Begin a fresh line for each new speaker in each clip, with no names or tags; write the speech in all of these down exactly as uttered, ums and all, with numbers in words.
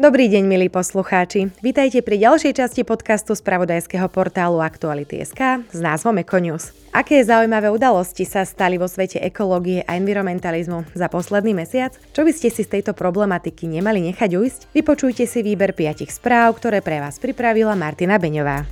Dobrý deň, milí poslucháči. Vítajte pri ďalšej časti podcastu spravodajského portálu Aktuality bodka es ká s názvom Econews. Aké zaujímavé udalosti sa stali vo svete ekológie a environmentalizmu za posledný mesiac? Čo by ste si z tejto problematiky nemali nechať ujsť? Vypočujte si výber piatich správ, ktoré pre vás pripravila Martina Beňová.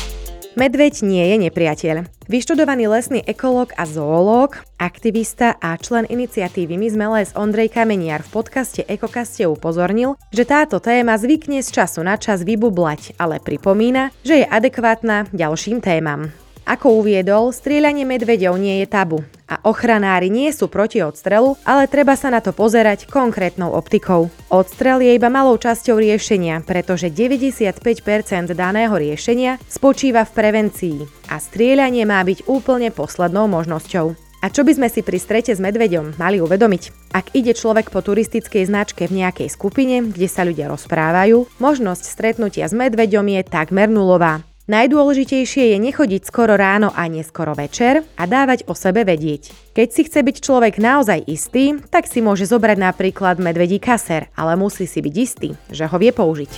Medveď nie je nepriateľ. Vyštudovaný lesný ekológ a zoológ, aktivista a člen iniciatívy My sme les Ondrej Kameniar v podcaste Ekokaste upozornil, že táto téma zvykne z času na čas vybublať, ale pripomína, že je adekvátna ďalším témam. Ako uviedol, strieľanie medveďov nie je tabu a ochranári nie sú proti odstrelu, ale treba sa na to pozerať konkrétnou optikou. Odstrel je iba malou časťou riešenia, pretože deväťdesiatpäť percent daného riešenia spočíva v prevencii a strieľanie má byť úplne poslednou možnosťou. A čo by sme si pri strete s medveďom mali uvedomiť? Ak ide človek po turistickej značke v nejakej skupine, kde sa ľudia rozprávajú, možnosť stretnutia s medveďom je takmer nulová. Najdôležitejšie je nechodiť skoro ráno a neskoro večer a dávať o sebe vedieť. Keď si chce byť človek naozaj istý, tak si môže zobrať napríklad medvedí kaser, ale musí si byť istý, že ho vie použiť.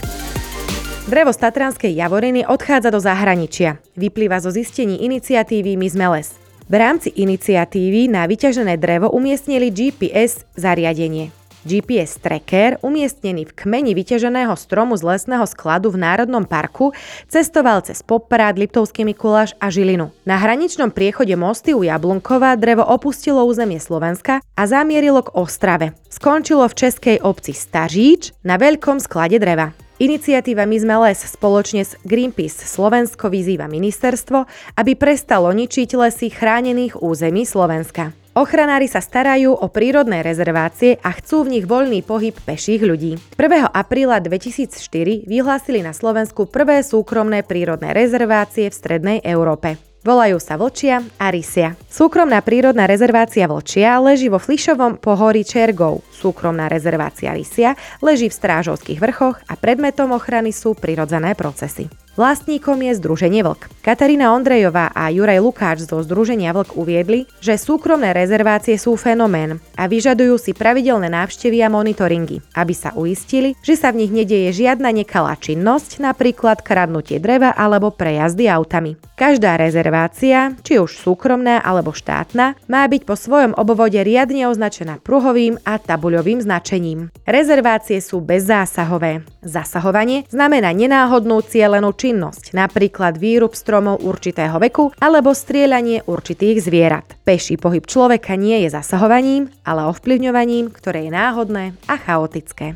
Drevo z Tatranskej Javoriny odchádza do zahraničia. Vyplýva zo zistení iniciatívy My sme les. V rámci iniciatívy na vyťažené drevo umiestnili gé pé es zariadenie. gé pé es tracker, umiestnený v kmeni vyťaženého stromu z lesného skladu v Národnom parku, cestoval cez Poprad, Liptovský Mikuláš a Žilinu. Na hraničnom priechode mosty u Jablunkova drevo opustilo územie Slovenska a zamierilo k Ostrave. Skončilo v českej obci Staříč na veľkom sklade dreva. Iniciatíva My sme les spoločne s Greenpeace Slovensko vyzýva ministerstvo, aby prestalo ničiť lesy chránených území Slovenska. Ochranári sa starajú o prírodné rezervácie a chcú v nich voľný pohyb peších ľudí. prvého apríla dvetisícštyri vyhlásili na Slovensku prvé súkromné prírodné rezervácie v strednej Európe. Volajú sa Vlčia a Rysia. Súkromná prírodná rezervácia Vlčia leží vo Flišovom pohorí Čergov. Súkromná rezervácia Rysia leží v Strážovských vrchoch a predmetom ochrany sú prirodzené procesy. Vlastníkom je Združenie Vlk. Katarína Ondrejová a Juraj Lukáč zo Združenia Vlk uviedli, že súkromné rezervácie sú fenomén a vyžadujú si pravidelné návštevy a monitoringy, aby sa uistili, že sa v nich nedeje žiadna nekalá činnosť, napríklad kradnutie dreva alebo prejazdy autami. Každá rezervácia, či už súkromná alebo štátna, má byť po svojom obvode riadne označená pruhovým a tabuľovým značením. Rezervácie sú bezzásahové. Zasahovanie znamená nenáhodnú cielenú činnosť, napríklad výrub stromov určitého veku alebo strieľanie určitých zvierat. Peší pohyb človeka nie je zasahovaním, ale ovplyvňovaním, ktoré je náhodné a chaotické.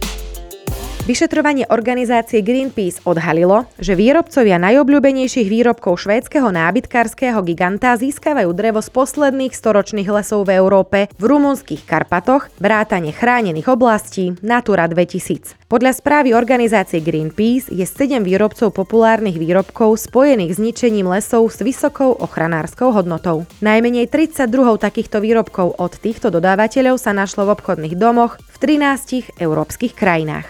Vyšetrovanie organizácie Greenpeace odhalilo, že výrobcovia najobľúbenejších výrobkov švédskeho nábytkárskeho giganta získavajú drevo z posledných storočných lesov v Európe v rumunských Karpatoch, vrátane chránených oblastí Natura dvetisíc. Podľa správy organizácie Greenpeace je sedem výrobcov populárnych výrobkov spojených s ničením lesov s vysokou ochranárskou hodnotou. Najmenej tridsať druhov takýchto výrobkov od týchto dodávateľov sa našlo v obchodných domoch v trinástich európskych krajinách.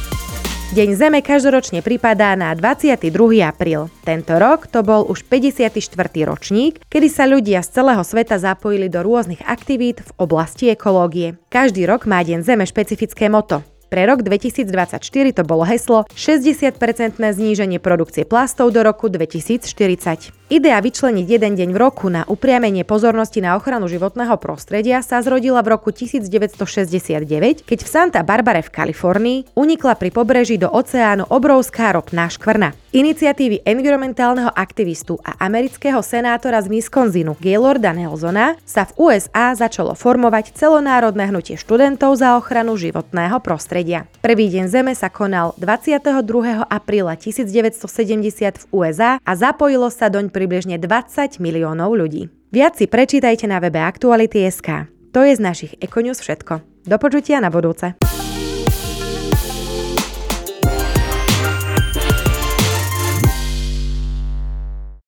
Deň Zeme každoročne pripadá na dvadsiateho druhého apríl. Tento rok to bol už päťdesiaty štvrtý ročník, kedy sa ľudia z celého sveta zapojili do rôznych aktivít v oblasti ekológie. Každý rok má Deň Zeme špecifické motto. Pre rok dvetisícdvadsaťštyri to bolo heslo šesťdesiat percent zníženie produkcie plastov do roku dvetisícštyridsať. Idea vyčleniť jeden deň v roku na upriamenie pozornosti na ochranu životného prostredia sa zrodila v roku devätnásťstošesťdesiatdeväť, keď v Santa Barbare v Kalifornii unikla pri pobreží do oceánu obrovská ropná škvrna. Iniciatívy environmentálneho aktivistu a amerického senátora z Wisconsinu Gaylorda Nelsona sa v ú es á začalo formovať celonárodné hnutie študentov za ochranu životného prostredia. Prvý deň Zeme sa konal dvadsiateho druhého apríla tisícdeväťstosedemdesiat v ú es á a zapojilo sa doň približne dvadsať miliónov ľudí. Viac si prečítajte na webe Aktuality bodka es ká. To je z našich Econews všetko. Do počutia na budúce.